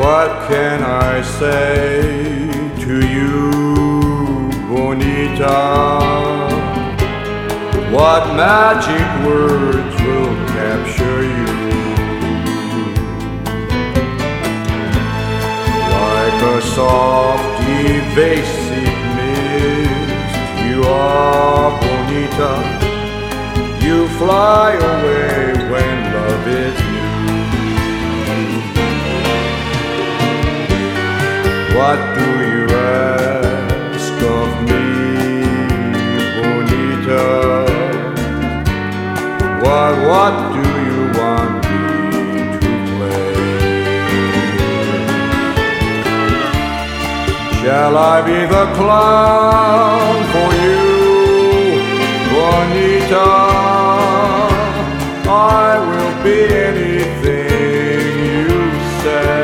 What can I say to you, Bonita? What magic words will capture you? Like a soft, evasive mist, you are Bonita. You fly away when love is new. What do you ask of me, Bonita? What do you want me to play? Shall I be the clown for you, Bonita? I will be anything you say.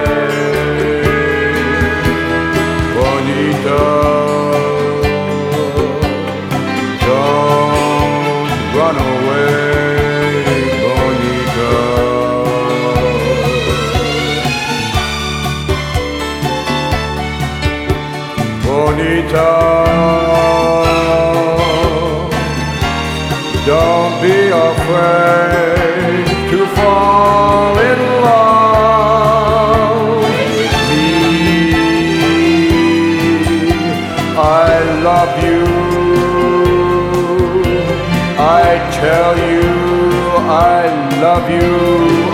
Don't run away, Bonita. Bonita, don't be afraid to fall in love with me. I love you, I tell you I love you.